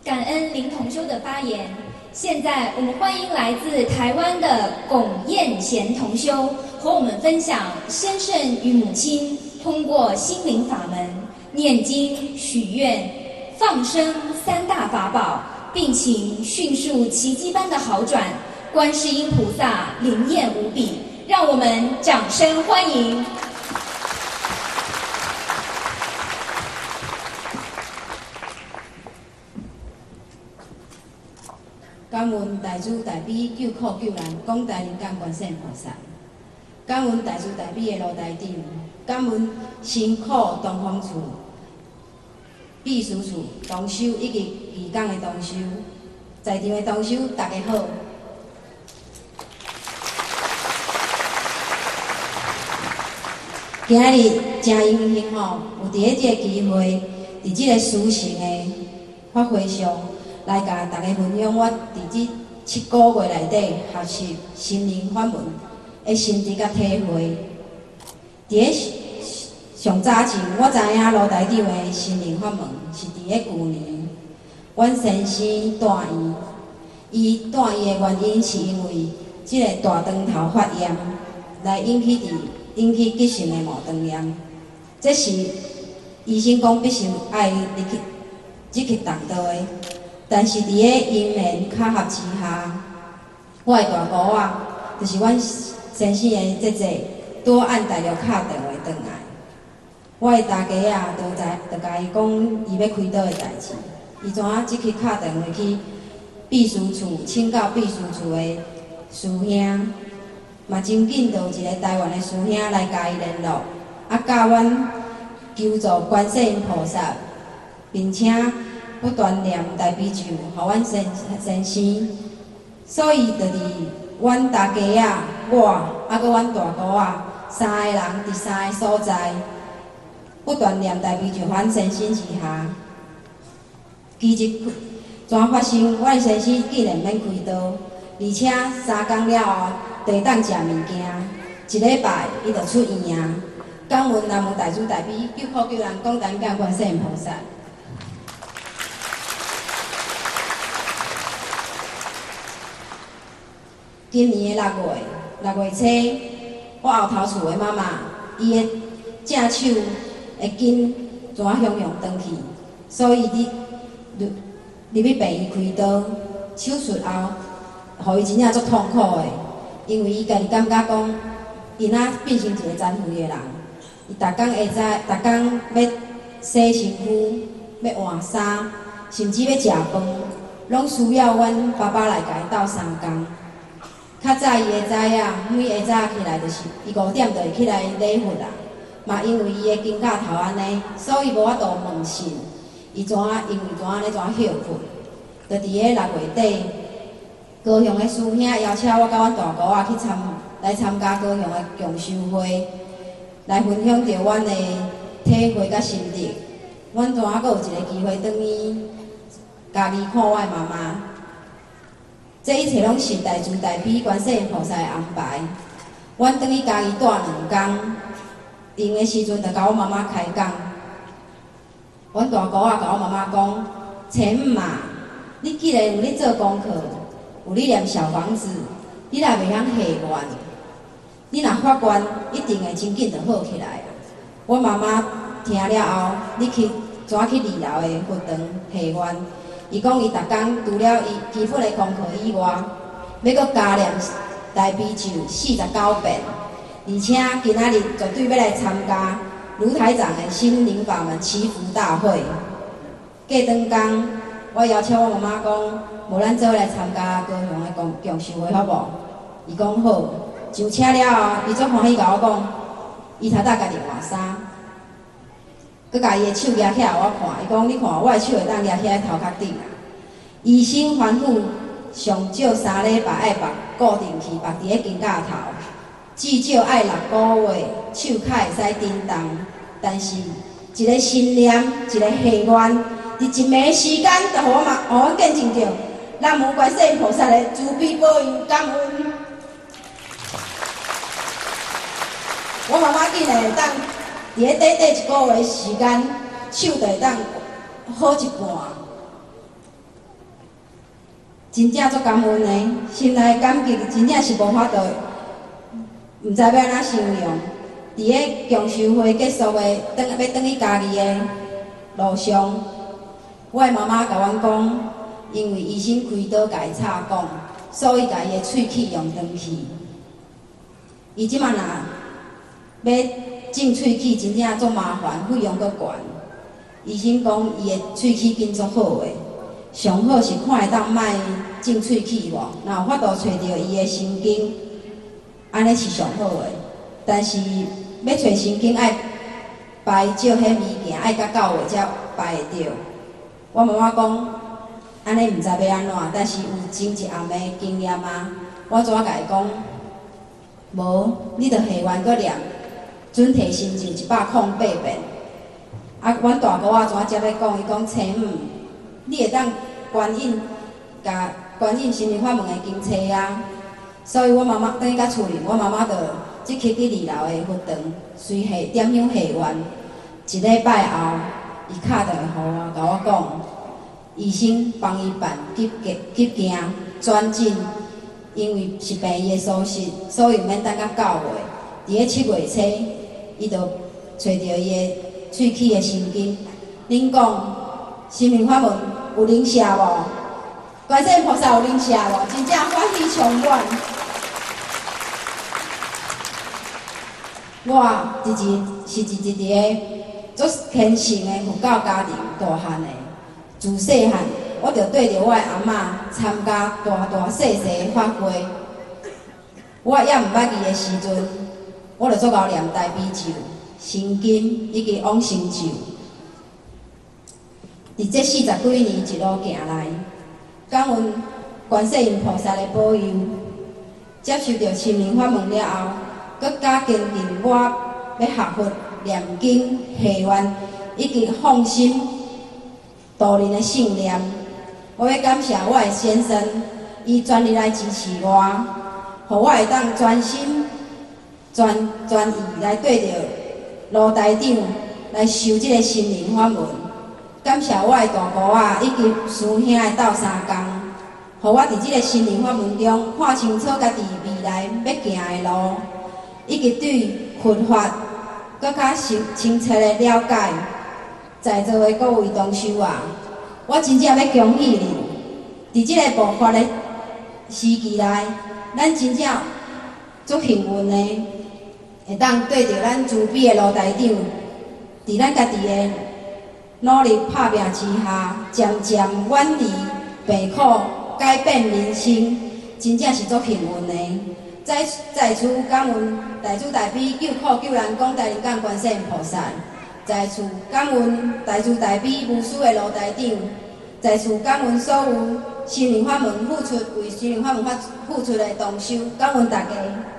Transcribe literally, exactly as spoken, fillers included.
感恩林同修的发言。现在我们欢迎来自台湾的龚彦贤同修，和我们分享先生与母亲通过心灵法门、念经、许愿、放生三大法宝，病情迅速奇迹般的好转，观世音菩萨灵验无比，让我们掌声欢迎。 感恩大慈大悲救苦救难广大人间观世音菩萨，感恩大慈大悲的罗台长，感恩辛苦东方处秘书处同修以及义工的同修，在场的同修大家好。今日真荣幸吼，有伫咧这个机会，伫这个殊胜的法会上。来甲大家分享我伫这七个月内底学习心灵法门的心得甲体会。伫咧上早前，我知影罗台长的心灵法门是伫咧旧年，阮先生住院，伊住院的原因是因为即个大肠头发炎，来引起伫引起急性的毛肠炎。这是医生讲必须爱入去入去动刀的。但是伫咧因缘巧合之下，我的大姑仔，就是阮先生的姐姐，拄按大陆敲电话转来。我的大家啊，都知，就甲伊讲伊要开刀的代志。伊怎啊即去敲电话去秘书处，请教秘书处的师兄，嘛真紧就有一个台湾的师兄来甲伊联络，啊教阮求助观世音菩萨，并且不断念大悲咒，互阮先先生，所以就伫阮大家啊，我啊，佮阮大姑啊，三个人伫三个所在，不断念大悲咒，互阮先生之下，奇迹怎发生？阮先生竟然免开刀，而且三工了后，地当食物件，一礼拜伊就出院啊！感恩南无大慈大悲救苦救难广大人间观世音菩萨。今年的六月，六月初，我后头厝的妈妈，伊的正手会紧怎啊向向转去，所以你入入去病院开刀手术后，互伊真正足痛苦的，因为伊家己感觉讲，伊若变成一个残废的人，伊逐工会知，逐工要洗身躯，要换衫，甚至要食饭，拢需要阮爸爸来甲伊斗相共。较早伊会知影，每下早起来就是伊五点就会起来礼佛啦。嘛因为伊的肩胛头安尼，所以无法度问讯。伊怎啊？因为怎啊咧怎啊休困？就伫咧六月底，高雄的师兄邀请我甲阮大姑仔去参来参加高雄的共修会，来分享着阮的体会甲心得。阮怎啊阁有一个机会转去家己看我的妈妈。这一切拢是大慈大悲观世音菩萨的安排。阮转去家己住两工，用的时阵，就甲我妈妈开讲。阮大姑仔甲我妈妈讲：“千妈，你既然有咧做功课，有咧念小房子，你若袂晓下愿，你若发愿，一定会真紧就好起来啊！”我妈妈听了后，你去怎去二楼的佛堂下愿？伊讲伊逐工除了伊基本的功课以外，要阁加念大悲咒四十九遍，而且今仔日绝对要来参加卢台长的心灵法门祈福大会。过顿工，我邀请我妈妈讲，无咱做来参加高雄的共共修会好无？伊讲好。上车了后，伊足欢喜甲我讲，伊头搭家己换衫。佮家己的手举起来，我看，伊讲你看，我的手会当举起来头壳顶啊。医生吩咐上少三礼拜爱绑固定去，绑伫咧肩胛头，至少爱六个月，手较会使震动。但是一个信念，一个下愿，伫一暝时间，就互我嘛，互我见证着南无观世音菩萨的慈悲保佑，感恩。我妈妈竟然会当。伫咧短短一个月的时间，手就会当好一半。 真正足感恩的，心内感激真正是无法度，毋知要安怎形容。伫咧共修会结束的，转要转去家己的路上，我的妈妈甲阮讲，因为医生开刀甲伊插管，所以甲伊的喙齿用断去。伊即马若要种喙齿，真正足麻烦，费用阁悬。医生讲伊的喙齿筋足好的。上好是看会当卖种喙齿无，若有法度找到伊的神经，安尼是上好的。但是要找神经爱排照迄物件，爱到九月才排会着。我妈妈讲，安尼毋知要安怎，但是有前一暗的经验啊。我怎甲伊讲？无，你着下完阁念准提神咒一百零八遍。啊，阮大姑仔怎才要讲？伊讲青姆。你会当观音，甲观音心灵法门的经册啊，所以我妈妈等于甲厝里，我妈妈就即刻去二楼的佛堂，随下点香下愿。一礼拜后，伊敲电话互我，甲我讲，医生帮伊办急急急件转诊，因为是病医的疏失，所以毋免等到九月。伫咧七月初，伊就找到伊的喙齿的神经。恁讲心灵法门有灵效无？观世音菩萨有灵效无？真正欢喜充满。我自己是一一个足虔诚的佛教家庭大汉的，自细汉我就对着我的阿嬷参加大大细细的法会。我也毋捌字的时阵，我就做到念大悲咒、心经以及往生咒。伫这四十几年一路行来，感恩观世音菩萨的保佑，接受到心灵法门了后，搁加坚定我要学佛、念经、下愿以及放心度人的信念。我要感谢我的先生，伊全力来支持我，互我会当专心、专专意来对着炉台长来修这个心灵法门。感谢我的大姑仔以及师兄的斗相共，互我伫即个心灵法门中看清楚家己未来要行的路，以及对佛法更较清清澈的了解。在座的各位同修啊，我真正要恭喜你，伫即个无法的时期内，咱真正足幸运的，会当对着咱慈悲的卢台长，伫咱家己的努力打拼之下，渐渐远离病苦，改变人生，真正是足幸运的。再再次感恩大慈大悲救苦救难广大灵感观世音菩萨，再次感恩大慈大悲无私的卢台长，再次感恩所有心灵法门付出为心灵法门发付出的同修，感恩大家。